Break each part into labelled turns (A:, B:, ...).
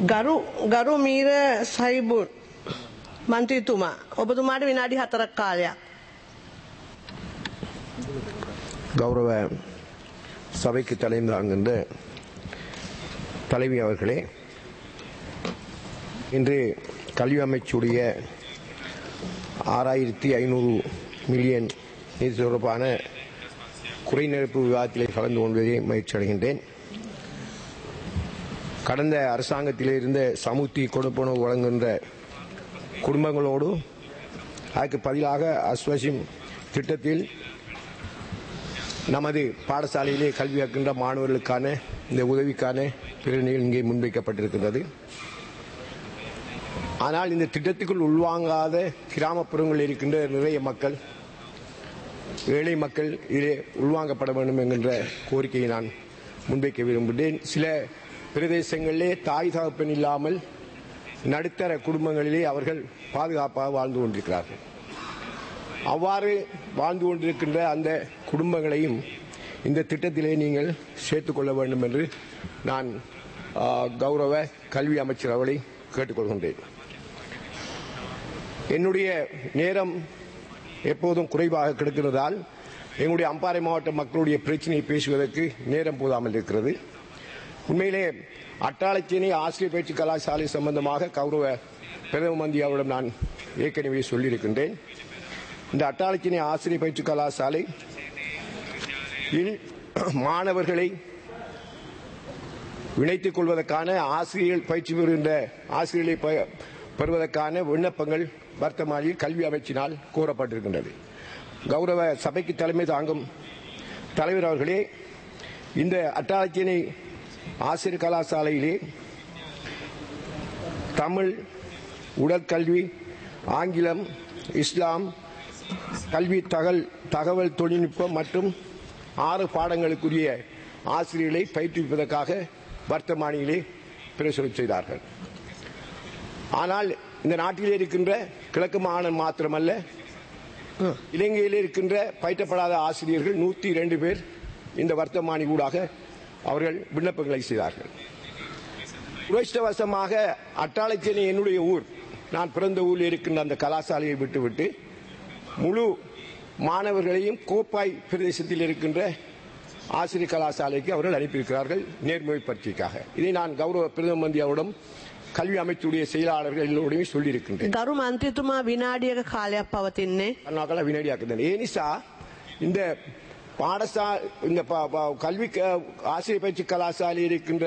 A: ගරු මීර සයිබුන් මන්ත්‍රීතුමා ඔබතුමාට විනාඩි 4ක් කාලයක්.
B: கௌரவ சபைக்கு தலைமை தாங்குகின்ற தலைவி அவர்களே, இன்று கல்வி அமைச்சுடைய 6500 மில்லியன் நிதி தொடர்பான குறைநிரப்பு விவாதத்திலே கலந்து கொள்வதை மகிழ்ச்சி அடைகின்றேன். கடந்த அரசாங்கத்திலே இருந்த சமூர்த்தி கொடுப்பனவு வழங்குகின்ற குடும்பங்களோடு அதற்கு பதிலாக அஸ்வசிம் திட்டத்தில் நமது பாடசாலையிலே கல்வி கற்கின்ற மாணவர்களுக்கான இந்த உதவிக்கான பிரச்சனைகள் இங்கே முன்வைக்கப்பட்டிருக்கிறது. ஆனால் இந்த திட்டத்துக்குள் உள்வாங்காத கிராமப்புறங்களில் இருக்கின்ற நிறைய மக்கள், ஏழை மக்கள் இதிலே உள்வாங்கப்பட வேண்டும் என்கின்ற கோரிக்கையை நான் முன்வைக்க விரும்புகிறேன். சில பிரதேசங்களிலே தாய் தகப்பன் இல்லாமல் நடுத்தர குடும்பங்களிலே அவர்கள் பாதுகாப்பாக வாழ்ந்து கொண்டிருக்கிறார்கள். அவ்வாறு வாழ்ந்து கொண்டிருக்கின்ற அந்த குடும்பங்களையும் இந்த திட்டத்திலே நீங்கள் சேர்த்துக் கொள்ள வேண்டும் என்று நான் கௌரவ கல்வி அமைச்சர் அவர்களை கேட்டுக்கொள்கின்றேன். என்னுடைய நேரம் எப்போதும் குறைவாக கிடைக்கிறதால் எங்களுடைய அம்பாறை மாவட்ட மக்களுடைய பிரச்சனையை பேசுவதற்கு நேரம் போதாமல் இருக்கிறது. உண்மையிலே அட்டாளச்சேனை ஆசிரியர் பயிற்சி கலாசாலை சம்பந்தமாக கௌரவ பிரதம மந்திரி அவரிடம் நான் ஏற்கனவே சொல்லியிருக்கின்றேன். இந்த அட்டாளச்சேனை ஆசிரியர் பயிற்சி கலாசாலை மாணவர்களை இணைத்துக் கொள்வதற்கான ஆசிரியர் பயிற்சி பெறுகின்ற ஆசிரியர்களை பெறுவதற்கான விண்ணப்பங்கள் வர்த்தமானியில் கல்வி அமைச்சினால் கோரப்பட்டிருக்கின்றது. கௌரவ சபைக்கு தலைமை தாங்கும் தலைவர் அவர்களே, இந்த அட்டாளச்சேனை ஆசிரியர் கலாசாலையிலே தமிழ், உடற்கல்வி, ஆங்கிலம், இஸ்லாம், கல்வி, தகவல் தொழில்நுட்பம் மற்றும் 6 பாடங்களுக்குரிய ஆசிரியர்களை பயிற்றுவிப்பதற்காக வர்த்தமானியிலே பிரசுரம் செய்தார்கள். ஆனால் இந்த நாட்டிலே இருக்கின்ற கிழக்கு மாகாணம் மாத்திரமல்ல, இலங்கையிலே இருக்கின்ற பயிற்றப்படாத ஆசிரியர்கள் 102 பேர் இந்த வர்த்தமானி ஊடாக அவர்கள் விண்ணப்பங்களை செய்தார்கள். துரஷ்டவசமாக அட்டாளச்சேனை என்னுடைய ஊர், நான் பிறந்த ஊரில் இருக்கின்ற அந்த கலாசாலையை விட்டுவிட்டு முழு மாணவர்களையும் கோப்பாய் பிரதேசத்தில் இருக்கின்ற ஆசிரியர் கலாசாலைக்கு அவர்கள் அனுப்பியிருக்கிறார்கள் நேர்முறை பரீட்சைக்காக. இதை நான் கௌரவ பிரதம மந்திரியிடம் கல்வி அமைச்சுடைய செயலாளர்கள் எல்லோரையும் சொல்லியிருக்கின்றேன்.
A: ගරු මන්ත්‍රීතුමා විනාඩියක කාලයක් පවතින්නේ.
B: அண்ணாக்களா வினாடியாக்குதான். ஏனிசா இந்த இந்த கல்வி ஆசிரியர் பயிற்சி கலாசாலையில் இருக்கின்ற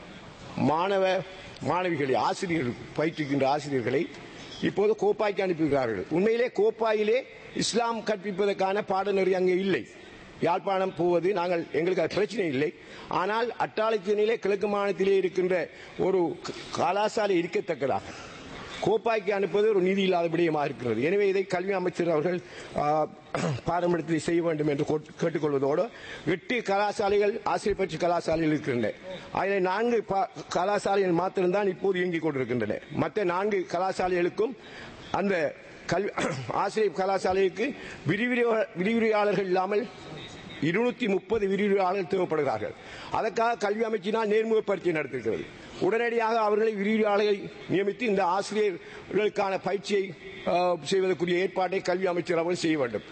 B: மாணவிகளை ஆசிரியர்கள் பயிற்றுகின்ற ஆசிரியர்களை இப்போது கோப்பாய்க்கு அனுப்புகிறார்கள். உண்மையிலே கோப்பாயிலே இஸ்லாம் கற்பிப்பதற்கான பாடநெறி அங்கே இல்லை. யாழ்ப்பாணம் போவது எங்களுக்கு அது பிரச்சனை இல்லை. ஆனால் அட்டாளச்சேனையிலே கிழக்கு மாநிலத்திலே இருக்கின்ற ஒரு கலாசாலை இருக்கத்தக்கதாக கோப்பாய்க்கு அனுப்புவது ஒரு நீதி இல்லாத விடயமாக இருக்கிறது. எனவே இதை கல்வி அமைச்சர் அவர்கள் பாரம்பரியத்தில் செய்ய வேண்டும் என்று கேட்டுக்கொள்வதோடு 8 கலாசாலைகள் ஆசிரியர் பயிற்சி கலாசாலைகள் இருக்கின்றன. அதில் 4 கலாசாலைகள் மாத்திரம்தான் இப்போது இயங்கிக் கொண்டிருக்கின்றன. மற்ற 4 கலாசாலைகளுக்கும் அந்த ஆசிரியர் கலாசாலைக்கு விரிவுரையாளர்கள் இல்லாமல் 230 விரிவுரையாளர்கள் தேவைப்படுகிறார்கள். அதற்காக கல்வி அமைச்சினால் நேர்முக பரீட்சை நடத்திருக்கிறது. உடனடியாக அவர்களை விரிவுரையாளர்களை நியமித்து இந்த ஆசிரியர்களுக்கான பயிற்சியை செய்வதற்குரிய ஏற்பாட்டை கல்வி அமைச்சர் அவர்கள் செய்ய வேண்டும்.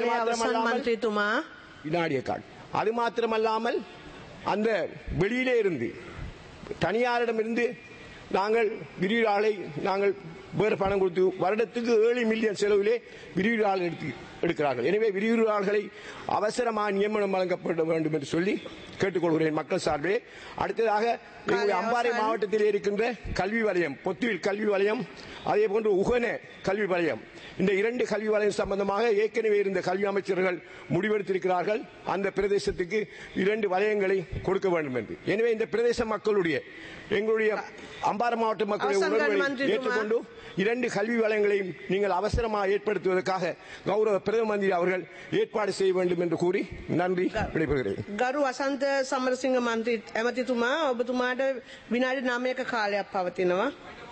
B: அது மாத்திரமல்லாமல் அந்த வெளியிலே இருந்து தனியாரிடமிருந்து நாங்கள் விரிவுரையாளரை வேறு பணம் கொடுத்து வருடத்துக்கு 7 மில்லியன் செலவிலே விரிவுரையாளர் எடுக்கிறார்கள். எனவே விரிவுரையாளர்களை அவசரமாக நியமனம் வழங்கப்பட வேண்டும் என்று சொல்லி கேட்டுக்கொள்கிறேன் மக்கள் சார்பிலே. அடுத்ததாக எங்களுடைய அம்பாறை மாவட்டத்தில் இருக்கின்ற கல்வி வலயம், பொத்துவில் கல்வி வலயம், அதே போன்று உகன கல்வி வலயம், இந்த 2 கல்வி வலயம் சம்பந்தமாக ஏற்கனவே இருந்த கல்வி அமைச்சர்கள் முடிவெடுத்திருக்கிறார்கள். அந்த பிரதேசத்துக்கு 2 வலயங்களை கொடுக்க வேண்டும் என்று. எனவே இந்த பிரதேச மக்களுடைய எங்களுடைய அம்பாறை மாவட்ட மக்களுடைய உணர்வுகளை ஏற்றுக்கொண்டு 2 கல்வி வலயங்களையும் நீங்கள் அவசரமாக ஏற்படுத்துவதற்காக கௌரவ பிரதம மந்திரி அவர்கள் ஏற்பாடு செய்ய வேண்டும் என்று கூறி நன்றி விடைபெறுகிறேன்.
A: ගරු වසන්ත සමරසිංහ මන්ත්‍රී ඇමතිතුමා ඔබතුමාට විනාඩි 9ක කාලයක් පවතිනවා.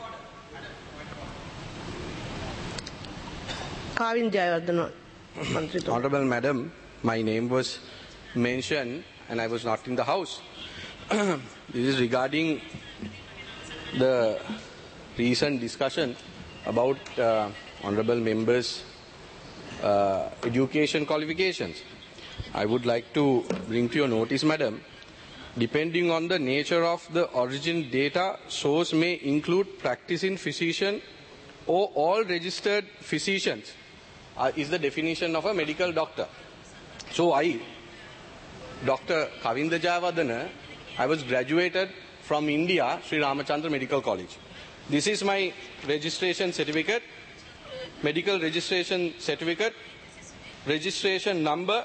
A: කාවින් Jayawardena මන්ත්‍රීතුමා.
C: Honorable Madam, my name was mentioned and I was not in the house. This is regarding the recent discussion about honorable members' education qualifications. I would like to bring to your notice, madam, depending on the nature of the origin data, source may include practicing physician or all registered physicians is the definition of a medical doctor. So Dr. Kavinda Jayawardena, I was graduated from India, Sri Ramachandra Medical College. This is my registration certificate, medical registration certificate, registration number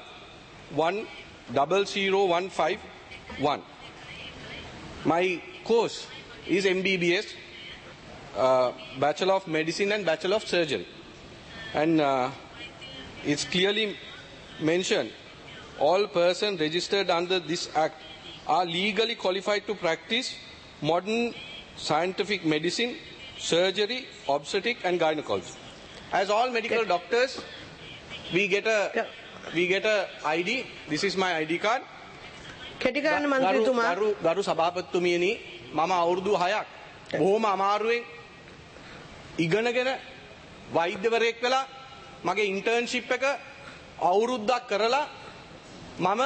C: 100151. My course is MBBS, Bachelor of Medicine and Bachelor of Surgery. And it's clearly mentioned, all persons registered under this act are legally qualified to practice modern scientific medicine, surgery, obstetric and gynecology. As all medical doctors, we get a ID. This is my ID card.
A: කෙටිකරන්න මන්ත්‍රීතුමා
C: ගරු සභාපතිතුමියනි මම අවුරුදු 6ක් බොහොම අමාරුවෙන් ඉගෙනගෙන වෛද්‍යවරයෙක් වෙලා මගේ ඉන්ටර්න්ෂිප් එක අවුරුද්දක් කරලා මම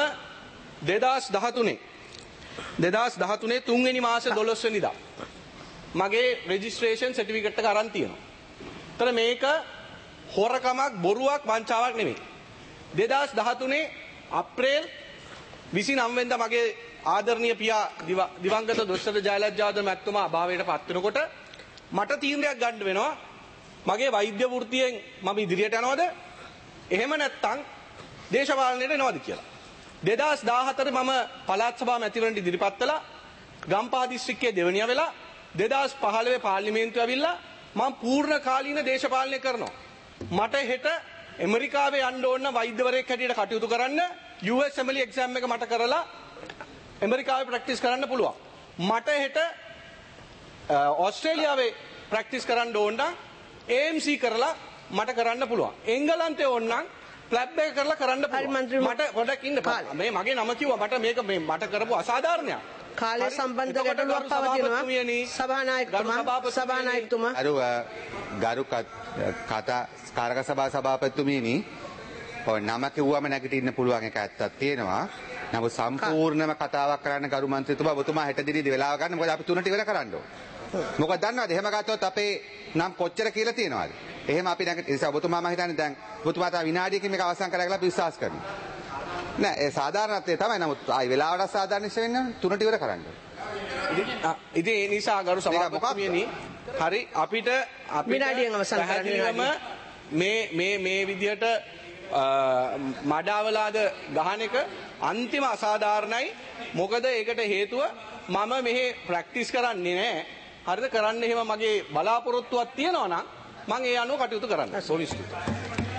C: 2013 3 මාස 12 වෙනිදා මගේ රෙජිස්ට්‍රේෂන් සර්ටිෆිකේට් එක අරන් තියෙනවා. ඒතර මේක හොරකමක් බොරුවක් වංචාවක් නෙමෙයි. 2013 අප්‍රේල් 29 වෙනිදා මගේ ආදරණීය පියා දිවංගත දොස්තර ජයලජ්ජාවර්ධන මැතිතුමා අභාවයට පත් වෙනකොට මට තීරණයක් ගන්න වෙනවා මගේ වෛද්‍ය වෘත්තියෙන් මම ඉදිරියට යනවද එහෙම නැත්නම් දේශපාලනයට එනවද කියලා. 2014 මම පළාත් සභා මැතිවරණට ඉදිරිපත් කළා. ගම්පහ දිස්ත්‍රික්කයේ දෙවනියා වෙලා 2015 පාර්ලිමේන්තුව ඇවිල්ලා මම පූර්ණ කාලීන දේශපාලනය කරනවා. මට හෙට ඇමරිකාවේ යන්න ඕන වෛද්‍යවරයෙක් හැටියට කටයුතු කරන්න US Assembly exam එක මට කරලා ඇමරිකාවේ ප්‍රැක්ටිස් කරන්න පුළුවන්. මට හෙට ඕස්ට්‍රේලියාවේ ප්‍රැක්ටිස් කරන්න ඕන නම් AMC කරලා මට කරන්න පුළුවන්. එංගලන්තේ ඕන නම් ලැබ් එක කරලා කරන්න පුළුවන්. මට පොඩක් ඉන්න මේ මගේ නම කිව්වා මට මේක මට කරපු අසාධාරණයක්.
A: කාලය සම්බන්ධ ගැටලුවක් පවතිනවා. සභානායකතුමා
D: ගරු කාරක සභා සභාපතිතුමියනි නම කිව්වම නැගිටින්න පුළුවන් එක ඇත්තක් තියෙනවා. නමුත් සම්පූර්ණම කතාවක් කරන්න ගරු මන්ත්‍රීතුමා ඔබතුමා හෙට දිනේදී වෙලාව ගන්න. මොකද අපි 3ට ඉවර කරන්න ඕන. මොකද දන්නවද එහෙම ගත්තොත් අපේ නම් කොච්චර කියලා තියෙනවද? එහෙම අපි නැගිට ඒ නිසා ඔබතුමා මම හිතන්නේ දැන් ඔබතුමා තා විනාඩියකින් මේක අවසන් කරලා අපි විශ්වාස කරනවා. නෑ ඒ සාධාරණත්වය තමයි. නමුත් ආයි වෙලාවට සාධාරණ ඉෂ වෙන්න 3ට ඉවර කරන්න ඕන.
C: ඉතින් ඒ නිසා ගරු සභාපතිතුමියනි හරි අපිට
A: විනාඩියෙන් අවසන් කරන්න
C: මේ විදිහට මඩාවලාද ගහන එක අන්තිම අසාධාරණයි. මොකද ඒකට හේතුව මම මෙහි ප්‍රැක්ටිස් කරන්නේ නැහැ. හරිද? කරන්න එහෙම මගේ බලාපොරොත්තුවක් තියෙනවා නම් මම ඒ අනුව කටයුතු කරන්න.